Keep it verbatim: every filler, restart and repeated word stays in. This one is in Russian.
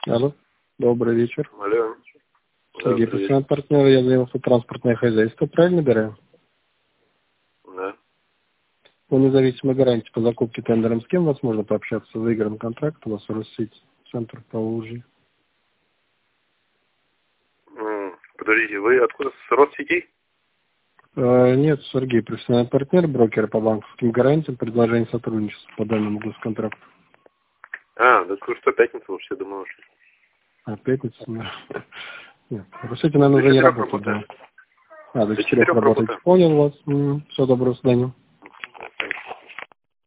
Алло, добрый вечер. Алло. Сергей, профессиональный партнер, я заявился транспортное хозяйство, правильно берем? Да. По независимой гарантии по закупке тендером с кем возможно пообщаться? Выигран контракт у вас Россеть, центр Поволжья. Подождите, вы откуда? С Россетей? Э, нет, Сергей, профессиональный партнер, брокер по банковским гарантиям, предложение сотрудничества по данному госконтракту. А, да вы что, пятница уж, я думаю, что... А, пятница? Нет, Россеть, наверное, уже не работает. Да. А, до четырех работает. Понял вас. Все, доброго свидания.